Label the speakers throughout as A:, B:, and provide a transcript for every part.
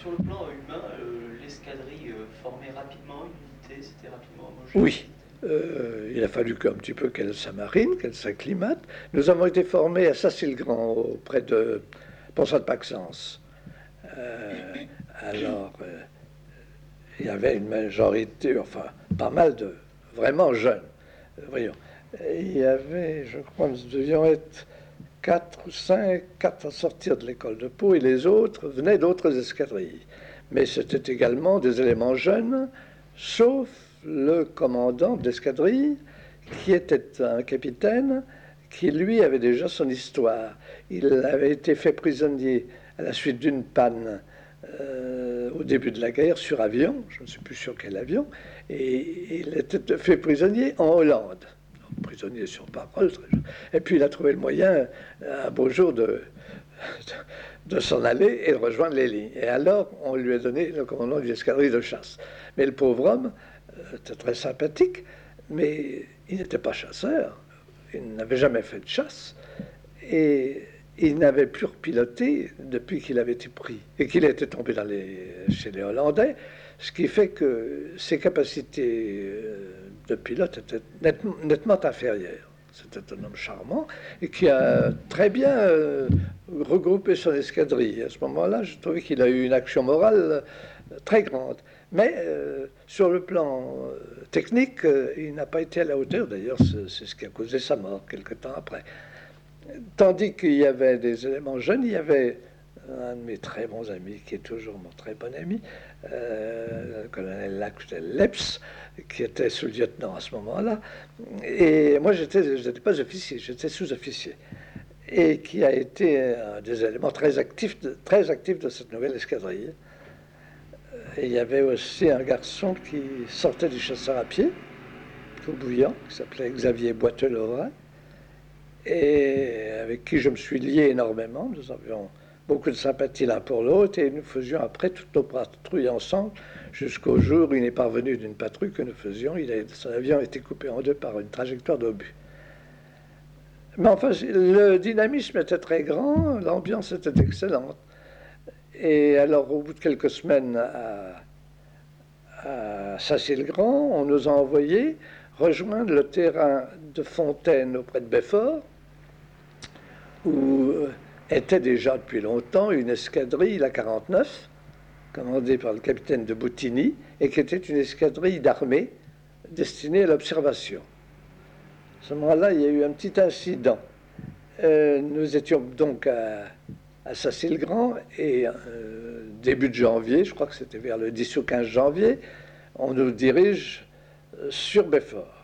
A: Sur le plan humain, l'escadrille formait rapidement une unité, c'était rapidement homogène.
B: Oui, il a fallu qu'un petit peu qu'elle s'amarine, qu'elle s'acclimate. Nous avons été formés à Sacy-le-Grand, auprès de Ponsat de Paxence. Euh, alors, il y avait une majorité, enfin, pas mal de vraiment jeunes. Voyons. Et il y avait, je crois, nous devions être 4 à sortir de l'école de Pau, et les autres venaient d'autres escadrilles. Mais c'était également des éléments jeunes, sauf le commandant d'escadrille, qui était un capitaine, qui lui avait déjà son histoire. Il avait été fait prisonnier à la suite d'une panne au début de la guerre sur avion, je ne suis plus sûr quel avion, et il était fait prisonnier en Hollande. Prisonnier sur parole. Et puis il a trouvé le moyen, un beau jour, de s'en aller et de rejoindre les lignes. Et alors, on lui a donné le commandement d'une escadrille de chasse. Mais le pauvre homme était très sympathique, mais il n'était pas chasseur. Il n'avait jamais fait de chasse. Et il n'avait plus repiloté depuis qu'il avait été pris et qu'il était tombé chez les Hollandais, ce qui fait que ses capacités de pilote étaient nettement inférieures. C'était un homme charmant et qui a très bien regroupé son escadrille. À ce moment-là, je trouvais qu'il a eu une action morale très grande. Mais sur le plan technique, il n'a pas été à la hauteur. D'ailleurs, c'est ce qui a causé sa mort quelque temps après. Tandis qu'il y avait des éléments jeunes, il y avait un de mes très bons amis, qui est toujours mon très bon ami, le colonel Lactel Leps, qui était sous-lieutenant à ce moment-là. Et moi, je n'étais pas officier, j'étais sous-officier. Et qui a été un des éléments très actifs de cette nouvelle escadrille. Et il y avait aussi un garçon qui sortait du chasseur à pied, tout bouillant, qui s'appelait Xavier Boiteux-Laurin, et avec qui je me suis lié énormément. Nous avions beaucoup de sympathie l'un pour l'autre, et nous faisions après toutes nos patrouilles ensemble, jusqu'au jour où il est parvenu d'une patrouille que nous faisions. Son avion a été coupé en deux par une trajectoire d'obus. Mais enfin, le dynamisme était très grand, l'ambiance était excellente. Et alors, au bout de quelques semaines à Sacy-le-Grand, on nous a envoyé rejoindre le terrain de Fontaine auprès de Belfort, où était déjà depuis longtemps une escadrille, la 49, commandée par le capitaine de Boutigny, et qui était une escadrille d'armée destinée à l'observation. À ce moment-là, il y a eu un petit incident. Nous étions donc à Sacy-le-Grand, et début de janvier, je crois que c'était vers le 10 ou 15 janvier, on nous dirige sur Belfort.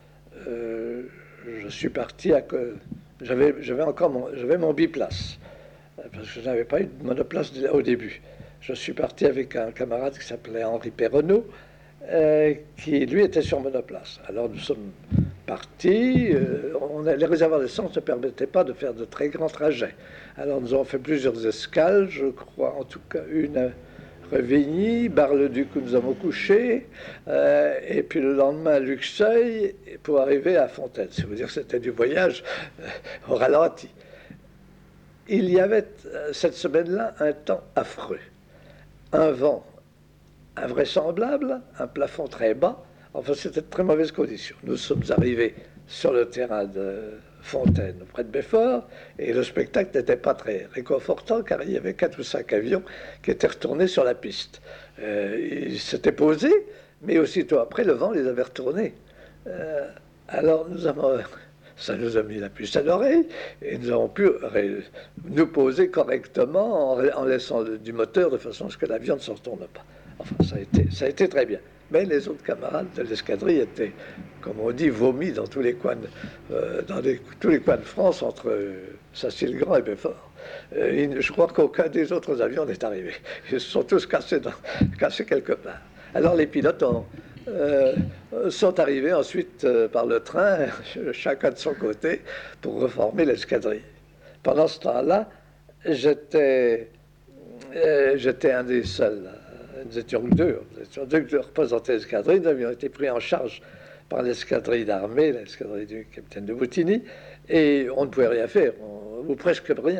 B: Je suis parti j'avais mon biplace, parce que je n'avais pas eu de monoplace au début. Je suis parti avec un camarade qui s'appelait Henri Perronneau, qui lui était sur monoplace. Alors nous sommes partis, les réservoirs d'essence ne permettaient pas de faire de très grands trajets. Alors nous avons fait plusieurs escales, je crois en tout cas une Revigny, Bar-le-Duc où nous avons couché, et puis le lendemain Luxeuil pour arriver à Fontaine. Ça veut dire que c'était du voyage au ralenti. Il y avait cette semaine-là un temps affreux, un vent invraisemblable, un plafond très bas. Enfin, c'était de très mauvaises conditions. Nous sommes arrivés sur le terrain de Fontaine, près de Belfort, et le spectacle n'était pas très réconfortant, car il y avait 4 ou 5 avions qui étaient retournés sur la piste. Ils s'étaient posés, mais aussitôt après, le vent les avait retournés. Alors, ça nous a mis la puce à l'oreille, et nous avons pu nous poser correctement en laissant du moteur de façon à ce que l'avion ne se retourne pas. Enfin, ça a été très bien. Mais les autres camarades de l'escadrille étaient, comme on dit, vomis dans tous les coins tous les coins de France, entre Sacy-le-Grand et Belfort. Je crois qu'aucun des autres avions n'est arrivé. Ils se sont tous cassés quelque part. Alors les pilotes sont arrivés ensuite par le train, chacun de son côté, pour reformer l'escadrille. Pendant ce temps-là, j'étais un des seuls. Nous étions deux qui représentaient l'escadrille. Nous avions été pris en charge par l'escadrille d'armée, l'escadrille du capitaine de Boutigny, et on ne pouvait rien faire, ou presque rien.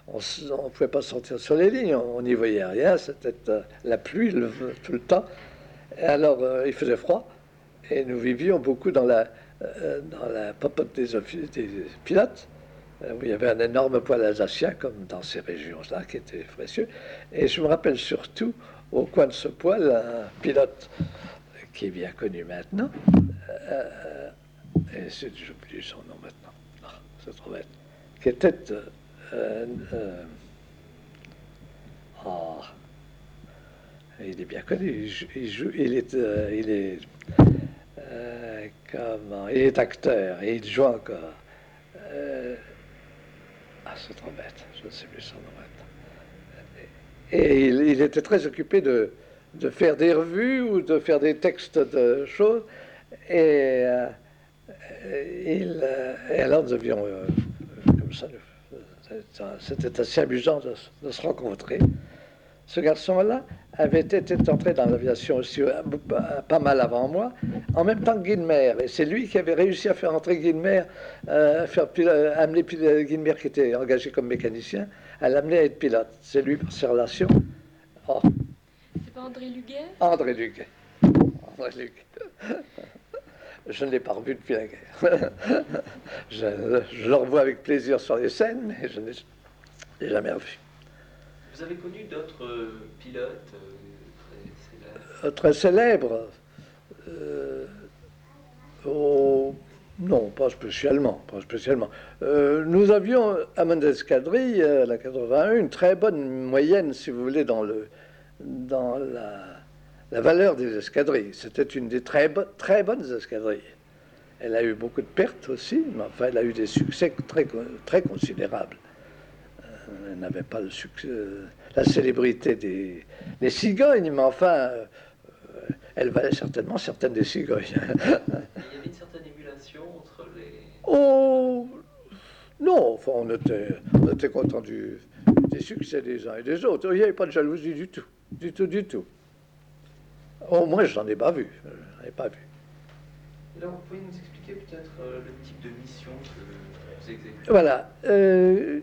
B: on ne pouvait pas sortir sur les lignes, on n'y voyait rien, c'était la pluie tout le temps. Et alors, il faisait froid, et nous vivions beaucoup dans la popote des pilotes, où il y avait un énorme poêle alsacien, comme dans ces régions-là, qui était précieux. Et je me rappelle surtout, au coin de ce poêle, un pilote qui est bien connu maintenant, et j'oublie son nom maintenant, c'est trop bête, qui était oh, il est bien connu. Il est acteur et il joue encore. C'est trop bête. Je ne sais plus son nom maintenant. Et il était très occupé de faire des revues ou de faire des textes de choses. Et alors nous avions comme ça. C'était assez amusant de se rencontrer. Ce garçon-là avait été entré dans l'aviation aussi pas mal avant moi, en même temps que Guilmer. Et c'est lui qui avait réussi à faire entrer Guilmer, amener Guilmer, qui était engagé comme mécanicien, à l'amener à être pilote. C'est lui, par ses relations.
C: Oh. C'est pas André Luguet?
B: André Luguet. André Luguet. Je ne l'ai pas revu depuis la guerre. Je le revois avec plaisir sur les scènes, mais je ne l'ai jamais revu.
A: Vous avez connu d'autres pilotes
B: très célèbres? Non, pas spécialement. Nous avions à mon escadrille, la 81, une très bonne moyenne, si vous voulez, dans la valeur des escadrilles. C'était une des très bonnes escadrilles. Elle a eu beaucoup de pertes aussi, mais enfin, elle a eu des succès très considérables. Elle n'avait pas le succès, la célébrité des cigognes, mais enfin, elle valait certainement certaines des cigognes.
A: Il y avait une certaine émulation entre les...
B: Oh non, enfin, on était content des succès des uns et des autres. Il n'y avait pas de jalousie du tout. Du tout. Au moins, je n'en ai pas vu.
A: Alors, vous pouvez nous expliquer peut-être le type de mission que vous exécutez?
B: Voilà.